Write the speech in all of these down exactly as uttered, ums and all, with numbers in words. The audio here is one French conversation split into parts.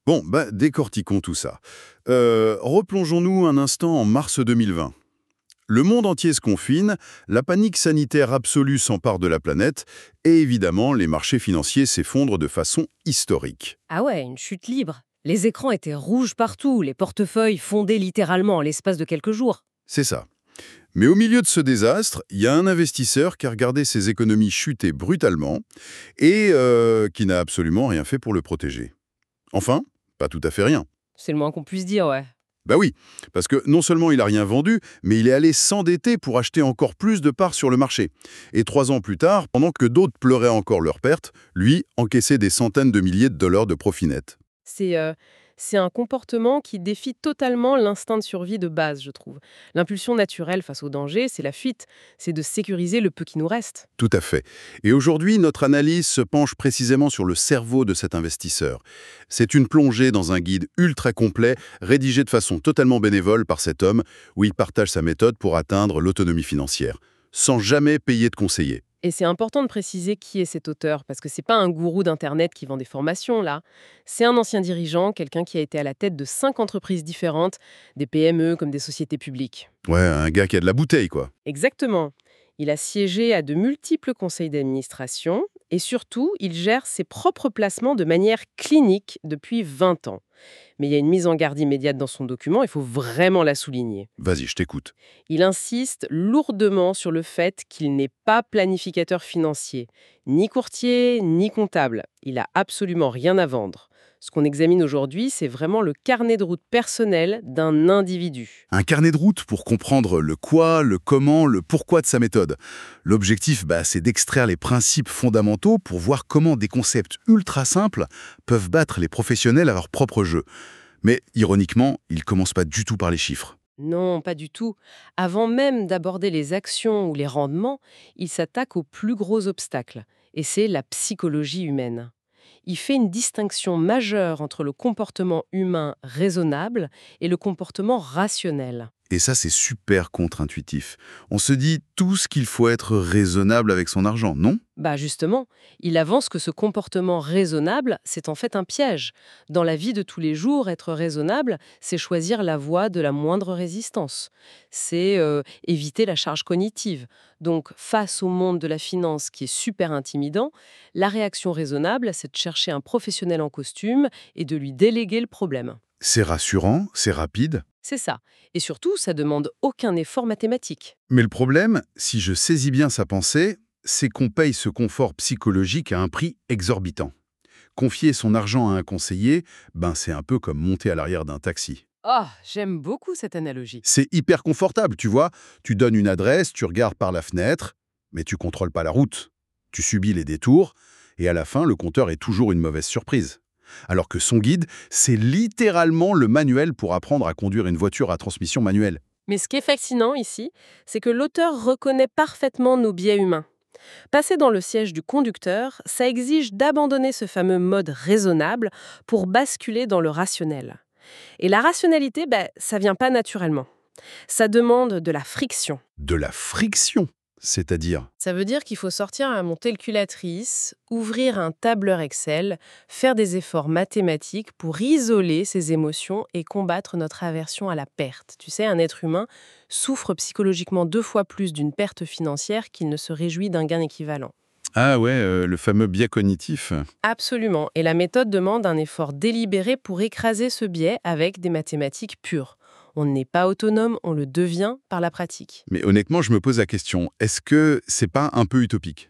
Bon, bah, décortiquons tout ça. Euh, replongeons-nous un instant en mars deux mille vingt. Le monde entier se confine, la panique sanitaire absolue s'empare de la planète, et évidemment, les marchés financiers s'effondrent de façon historique. Ah ouais, une chute libre. Les écrans étaient rouges partout, les portefeuilles fondaient littéralement en l'espace de quelques jours. C'est ça. Mais au milieu de ce désastre, il y a un investisseur qui a regardé ses économies chuter brutalement et euh, qui n'a absolument rien fait pour le protéger. Enfin, pas tout à fait rien. C'est le moins qu'on puisse dire, ouais. Bah oui, parce que non seulement il a rien vendu, mais il est allé s'endetter pour acheter encore plus de parts sur le marché. Et trois ans plus tard, pendant que d'autres pleuraient encore leurs pertes, lui encaissait des centaines de milliers de dollars de profit net. C'est euh, c'est un comportement qui défie totalement l'instinct de survie de base, je trouve. L'impulsion naturelle face au danger, c'est la fuite, c'est de sécuriser le peu qui nous reste. Tout à fait. Et aujourd'hui, notre analyse se penche précisément sur le cerveau de cet investisseur. C'est une plongée dans un guide ultra complet, rédigé de façon totalement bénévole par cet homme, où il partage sa méthode pour atteindre l'autonomie financière, sans jamais payer de conseiller. Et c'est important de préciser qui est cet auteur, parce que c'est pas un gourou d'Internet qui vend des formations, là. C'est un ancien dirigeant, quelqu'un qui a été à la tête de cinq entreprises différentes, des P M E comme des sociétés publiques. Ouais, un gars qui a de la bouteille, quoi. Exactement. Il a siégé à de multiples conseils d'administration et surtout, il gère ses propres placements de manière clinique depuis vingt ans. Mais il y a une mise en garde immédiate dans son document, il faut vraiment la souligner. Vas-y, je t'écoute. Il insiste lourdement sur le fait qu'il n'est pas planificateur financier, ni courtier, ni comptable. Il a absolument rien à vendre. Ce qu'on examine aujourd'hui, c'est vraiment le carnet de route personnel d'un individu. Un carnet de route pour comprendre le quoi, le comment, le pourquoi de sa méthode. L'objectif, bah, c'est d'extraire les principes fondamentaux pour voir comment des concepts ultra simples peuvent battre les professionnels à leur propre jeu. Mais ironiquement, il commence pas du tout par les chiffres. Non, pas du tout. Avant même d'aborder les actions ou les rendements, il s'attaque au plus gros obstacle, et c'est la psychologie humaine. Il fait une distinction majeure entre le comportement humain raisonnable et le comportement rationnel. Et ça, c'est super contre-intuitif. On se dit tous qu'il faut être raisonnable avec son argent, non? Bah justement, il avance que ce comportement raisonnable, c'est en fait un piège. Dans la vie de tous les jours, être raisonnable, c'est choisir la voie de la moindre résistance. C'est euh, éviter la charge cognitive. Donc, face au monde de la finance qui est super intimidant, la réaction raisonnable, c'est de chercher un professionnel en costume et de lui déléguer le problème. C'est rassurant, c'est rapide. C'est ça. Et surtout, ça demande aucun effort mathématique. Mais le problème, si je saisis bien sa pensée, c'est qu'on paye ce confort psychologique à un prix exorbitant. Confier son argent à un conseiller, ben c'est un peu comme monter à l'arrière d'un taxi. Oh, j'aime beaucoup cette analogie. C'est hyper confortable, tu vois. Tu donnes une adresse, tu regardes par la fenêtre, mais tu contrôles pas la route. Tu subis les détours, et à la fin, le compteur est toujours une mauvaise surprise. Alors que son guide, c'est littéralement le manuel pour apprendre à conduire une voiture à transmission manuelle. Mais ce qui est fascinant ici, c'est que l'auteur reconnaît parfaitement nos biais humains. Passer dans le siège du conducteur, ça exige d'abandonner ce fameux mode raisonnable pour basculer dans le rationnel. Et la rationalité, ben, ça vient pas naturellement. Ça demande de la friction. De la friction, c'est-à-dire... Ça veut dire qu'il faut sortir à mon calculatrice, ouvrir un tableur Excel, faire des efforts mathématiques pour isoler ses émotions et combattre notre aversion à la perte. Tu sais, un être humain souffre psychologiquement deux fois plus d'une perte financière qu'il ne se réjouit d'un gain équivalent. Ah ouais, euh, le fameux biais cognitif. Absolument. Et la méthode demande un effort délibéré pour écraser ce biais avec des mathématiques pures. On n'est pas autonome, on le devient par la pratique. Mais honnêtement, je me pose la question, est-ce que c'est pas un peu utopique?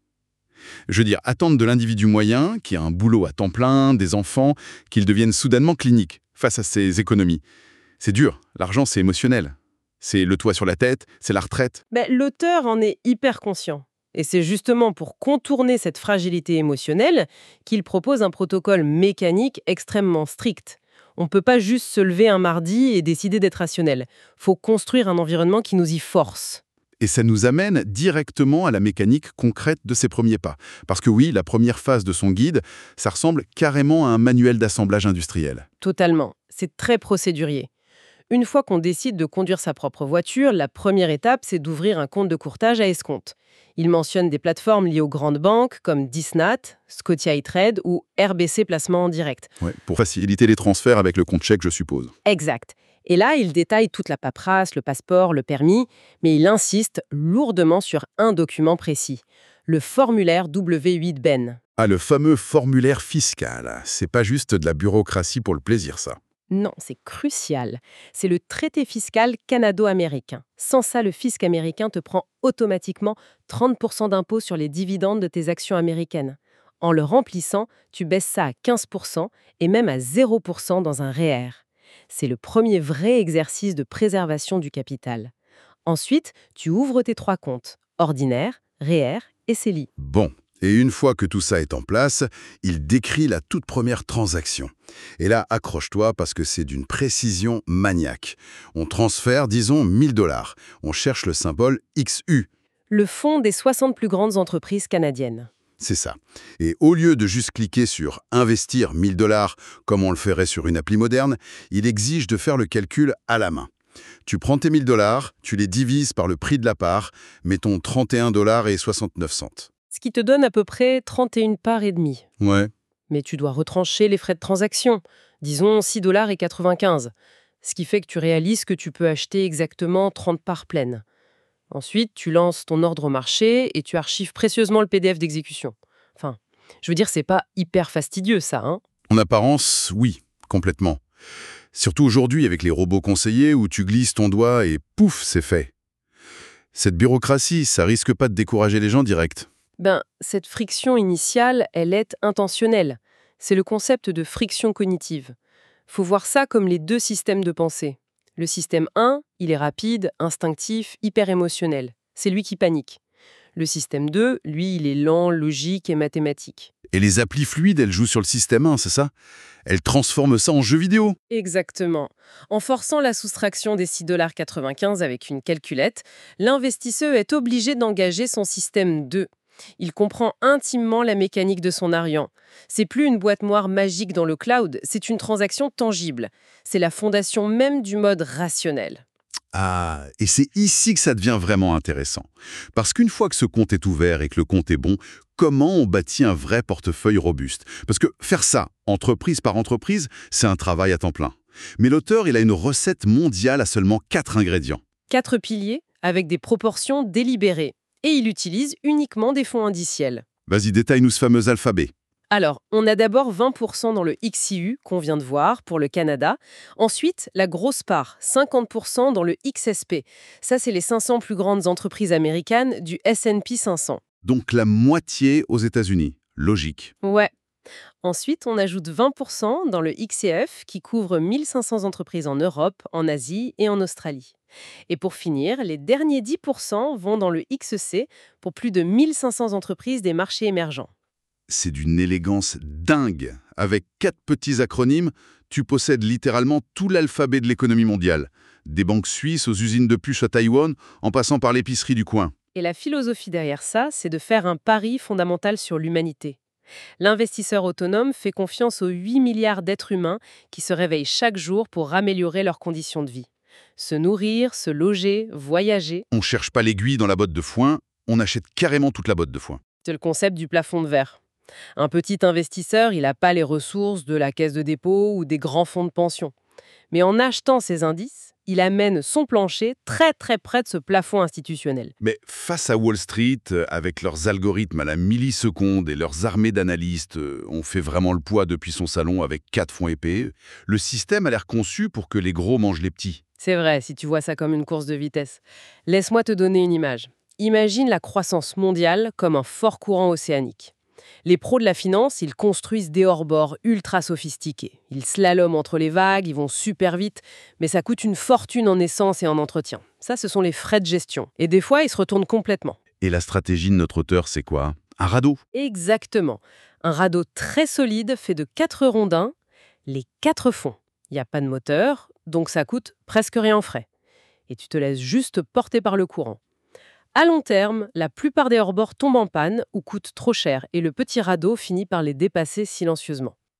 Je veux dire, attendre de l'individu moyen, qui a un boulot à temps plein, des enfants, qu'il devienne soudainement clinique face à ses économies. C'est dur, l'argent c'est émotionnel. C'est le toit sur la tête, c'est la retraite. Ben, l'auteur en est hyper conscient. Et c'est justement pour contourner cette fragilité émotionnelle qu'il propose un protocole mécanique extrêmement strict. On ne peut pas juste se lever un mardi et décider d'être rationnel. Faut construire un environnement qui nous y force. Et ça nous amène directement à la mécanique concrète de ses premiers pas. Parce que oui, la première phase de son guide, ça ressemble carrément à un manuel d'assemblage industriel. Totalement. C'est très procédurier. Une fois qu'on décide de conduire sa propre voiture, la première étape, c'est d'ouvrir un compte de courtage à escompte. Il mentionne des plateformes liées aux grandes banques comme Disnat, Scotia E-Trade ou R B C Placement en direct. Ouais, pour faciliter les transferts avec le compte chèque, je suppose. Exact. Et là, il détaille toute la paperasse, le passeport, le permis, mais il insiste lourdement sur un document précis, le formulaire W huit B E N. Ah, le fameux formulaire fiscal. C'est pas juste de la bureaucratie pour le plaisir, ça. Non, c'est crucial. C'est le traité fiscal canado-américain. Sans ça, le fisc américain te prend automatiquement trente pour cent d'impôts sur les dividendes de tes actions américaines. En le remplissant, tu baisses ça à quinze pour cent et même à zéro pour cent dans un R E E R. C'est le premier vrai exercice de préservation du capital. Ensuite, tu ouvres tes trois comptes, ordinaire, R E E R et C E L I. Bon. Et une fois que tout ça est en place, il décrit la toute première transaction. Et là, accroche-toi parce que c'est d'une précision maniaque. On transfère, disons, mille dollars. On cherche le symbole X U. Le fonds des soixante plus grandes entreprises canadiennes. C'est ça. Et au lieu de juste cliquer sur « Investir mille dollars » comme on le ferait sur une appli moderne, il exige de faire le calcul à la main. Tu prends tes mille dollars, tu les divises par le prix de la part, mettons trente et un dollars et soixante-neuf cents. Ce qui te donne à peu près trente et une parts et demie. Ouais. Mais tu dois retrancher les frais de transaction, disons six dollars et quatre-vingt-quinze, ce qui fait que tu réalises que tu peux acheter exactement trente parts pleines. Ensuite, tu lances ton ordre au marché et tu archives précieusement le P D F d'exécution. Enfin, je veux dire, c'est pas hyper fastidieux ça, hein? En apparence, oui, complètement. Surtout aujourd'hui avec les robots conseillers où tu glisses ton doigt et pouf, c'est fait. Cette bureaucratie, ça risque pas de décourager les gens direct. Ben, cette friction initiale, elle est intentionnelle. C'est le concept de friction cognitive. Faut voir ça comme les deux systèmes de pensée. Le système un, il est rapide, instinctif, hyper émotionnel. C'est lui qui panique. Le système deux, lui, il est lent, logique et mathématique. Et les applis fluides, elles jouent sur le système un, c'est ça? Elles transforment ça en jeu vidéo. Exactement. En forçant la soustraction des six dollars quatre-vingt-quinze avec une calculette, l'investisseur est obligé d'engager son système deux. Il comprend intimement la mécanique de son Arian. C'est plus une boîte noire magique dans le cloud, c'est une transaction tangible. C'est la fondation même du mode rationnel. Ah, et c'est ici que ça devient vraiment intéressant. Parce qu'une fois que ce compte est ouvert et que le compte est bon, comment on bâtit un vrai portefeuille robuste? Parce que faire ça, entreprise par entreprise, c'est un travail à temps plein. Mais l'auteur, il a une recette mondiale à seulement quatre ingrédients. Quatre piliers avec des proportions délibérées. Et il utilise uniquement des fonds indiciels. Vas-y, détaille-nous ce fameux alphabet. Alors, on a d'abord vingt pour cent dans le X I U qu'on vient de voir pour le Canada. Ensuite, la grosse part, cinquante pour cent dans le X S P. Ça, c'est les cinq cents plus grandes entreprises américaines du S and P cinq cents. Donc la moitié aux États-Unis. Logique. Ouais. Ensuite, on ajoute vingt pour cent dans le X C F qui couvre mille cinq cents entreprises en Europe, en Asie et en Australie. Et pour finir, les derniers dix pour cent vont dans le X C pour plus de mille cinq cents entreprises des marchés émergents. C'est d'une élégance dingue. Avec quatre petits acronymes, tu possèdes littéralement tout l'alphabet de l'économie mondiale. Des banques suisses aux usines de puces à Taïwan, en passant par l'épicerie du coin. Et la philosophie derrière ça, c'est de faire un pari fondamental sur l'humanité. L'investisseur autonome fait confiance aux huit milliards d'êtres humains qui se réveillent chaque jour pour améliorer leurs conditions de vie. Se nourrir, se loger, voyager. On cherche pas l'aiguille dans la botte de foin, on achète carrément toute la botte de foin. C'est le concept du plafond de verre. Un petit investisseur, il n'a pas les ressources de la caisse de dépôt ou des grands fonds de pension. Mais en achetant ces indices, il amène son plancher très très près de ce plafond institutionnel. Mais face à Wall Street, avec leurs algorithmes à la milliseconde et leurs armées d'analystes, on fait vraiment le poids depuis son salon avec quatre fonds épais. Le système a l'air conçu pour que les gros mangent les petits. C'est vrai, si tu vois ça comme une course de vitesse. Laisse-moi te donner une image. Imagine la croissance mondiale comme un fort courant océanique. Les pros de la finance, ils construisent des hors-bords ultra sophistiqués. Ils slaloment entre les vagues, ils vont super vite, mais ça coûte une fortune en essence et en entretien. Ça, ce sont les frais de gestion. Et des fois, ils se retournent complètement. Et la stratégie de notre auteur, c'est quoi? Un radeau? Exactement. Un radeau très solide fait de quatre rondins, les quatre fonds. Il n'y a pas de moteur, donc ça coûte presque rien en frais. Et tu te laisses juste porter par le courant. À long terme, la plupart des hors-bords tombent en panne ou coûtent trop cher et le petit radeau finit par les dépasser silencieusement.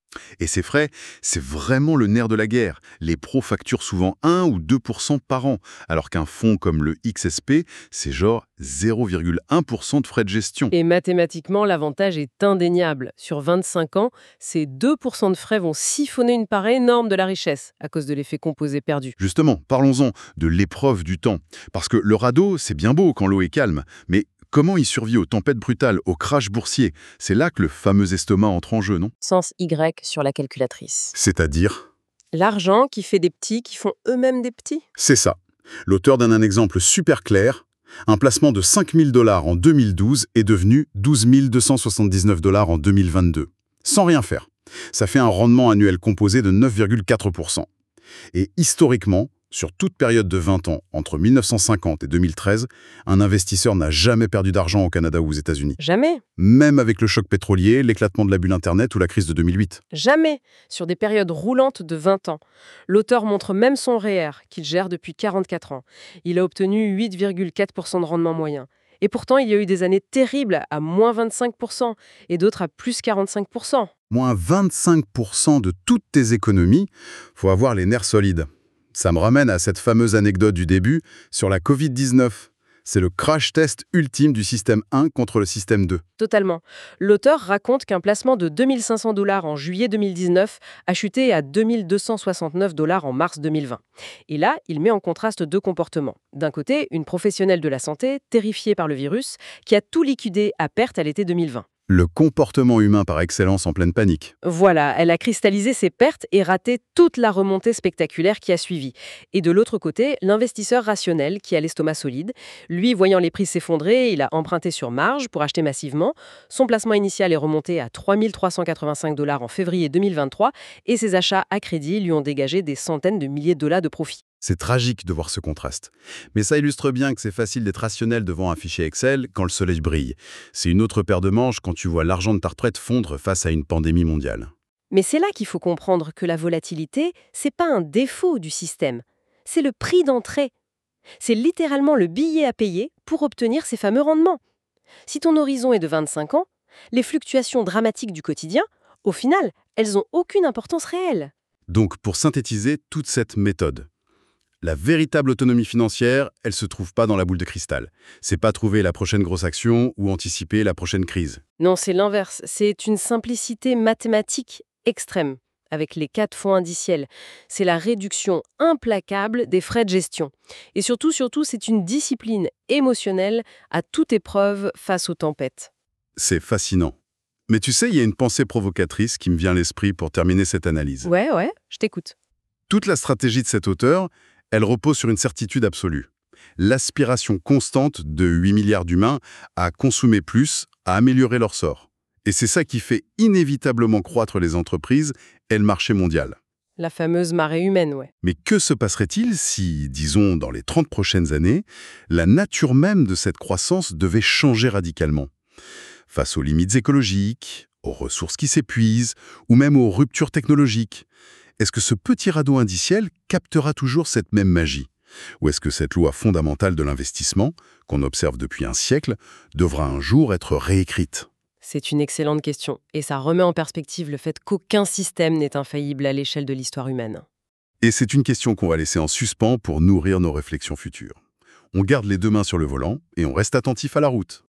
Et ces frais, c'est vraiment le nerf de la guerre. Les pros facturent souvent un ou deux pour cent par an, alors qu'un fonds comme le X S P, c'est genre zéro virgule un pour cent de frais de gestion. Et mathématiquement, l'avantage est indéniable. Sur vingt-cinq ans, ces deux pour cent de frais vont siphonner une part énorme de la richesse à cause de l'effet composé perdu. Justement, parlons-en de l'épreuve du temps. Parce que le radeau, c'est bien beau quand l'eau est calme, mais comment il survit aux tempêtes brutales, aux crashs boursiers? C'est là que le fameux estomac entre en jeu, non? Sens Y sur la calculatrice. C'est-à-dire? L'argent qui fait des petits qui font eux-mêmes des petits. C'est ça. L'auteur donne un exemple super clair. Un placement de cinq mille dollars en deux mille douze est devenu douze mille deux cent soixante-dix-neuf dollars en deux mille vingt-deux. Sans rien faire. Ça fait un rendement annuel composé de neuf virgule quatre pour cent. Et historiquement, sur toute période de vingt ans, entre mille neuf cent cinquante et deux mille treize, un investisseur n'a jamais perdu d'argent au Canada ou aux États-Unis. Jamais. Même avec le choc pétrolier, l'éclatement de la bulle Internet ou la crise de deux mille huit. Jamais. Sur des périodes roulantes de vingt ans. L'auteur montre même son R E R, qu'il gère depuis quarante-quatre ans. Il a obtenu huit virgule quatre pour cent de rendement moyen. Et pourtant, il y a eu des années terribles à moins vingt-cinq pour cent et d'autres à plus quarante-cinq pour cent. Moins vingt-cinq pour cent de toutes tes économies, faut avoir les nerfs solides. Ça me ramène à cette fameuse anecdote du début sur la covid dix-neuf. C'est le crash test ultime du système un contre le système deux. Totalement. L'auteur raconte qu'un placement de deux mille cinq cents dollars en juillet deux mille dix-neuf a chuté à deux mille deux cent soixante-neuf dollars en mars deux mille vingt. Et là, il met en contraste deux comportements. D'un côté, une professionnelle de la santé, terrifiée par le virus, qui a tout liquidé à perte à l'été deux mille vingt. Le comportement humain par excellence en pleine panique. Voilà, elle a cristallisé ses pertes et raté toute la remontée spectaculaire qui a suivi. Et de l'autre côté, l'investisseur rationnel qui a l'estomac solide. Lui, voyant les prix s'effondrer, il a emprunté sur marge pour acheter massivement. Son placement initial est remonté à trois mille trois cent quatre-vingt-cinq dollars en février deux mille vingt-trois et ses achats à crédit lui ont dégagé des centaines de milliers de dollars de profit. C'est tragique de voir ce contraste. Mais ça illustre bien que c'est facile d'être rationnel devant un fichier Excel quand le soleil brille. C'est une autre paire de manches quand tu vois l'argent de ta retraite fondre face à une pandémie mondiale. Mais c'est là qu'il faut comprendre que la volatilité, c'est pas un défaut du système. C'est le prix d'entrée. C'est littéralement le billet à payer pour obtenir ces fameux rendements. Si ton horizon est de vingt-cinq ans, les fluctuations dramatiques du quotidien, au final, elles n'ont aucune importance réelle. Donc, pour synthétiser toute cette méthode, la véritable autonomie financière, elle se trouve pas dans la boule de cristal. C'est pas trouver la prochaine grosse action ou anticiper la prochaine crise. Non, c'est l'inverse. C'est une simplicité mathématique extrême, avec les quatre fonds indiciels. C'est la réduction implacable des frais de gestion. Et surtout, surtout, c'est une discipline émotionnelle à toute épreuve face aux tempêtes. C'est fascinant. Mais tu sais, il y a une pensée provocatrice qui me vient à l'esprit pour terminer cette analyse. Ouais, ouais, je t'écoute. Toute la stratégie de cet auteur, elle repose sur une certitude absolue. L'aspiration constante de huit milliards d'humains à consommer plus, à améliorer leur sort. Et c'est ça qui fait inévitablement croître les entreprises et le marché mondial. La fameuse marée humaine, ouais. Mais que se passerait-il si, disons, dans les trente prochaines années, la nature même de cette croissance devait changer radicalement? Face aux limites écologiques, aux ressources qui s'épuisent, ou même aux ruptures technologiques. Est-ce que ce petit radeau indiciel captera toujours cette même magie? Ou est-ce que cette loi fondamentale de l'investissement, qu'on observe depuis un siècle, devra un jour être réécrite? C'est une excellente question, et ça remet en perspective le fait qu'aucun système n'est infaillible à l'échelle de l'histoire humaine. Et c'est une question qu'on va laisser en suspens pour nourrir nos réflexions futures. On garde les deux mains sur le volant et on reste attentif à la route.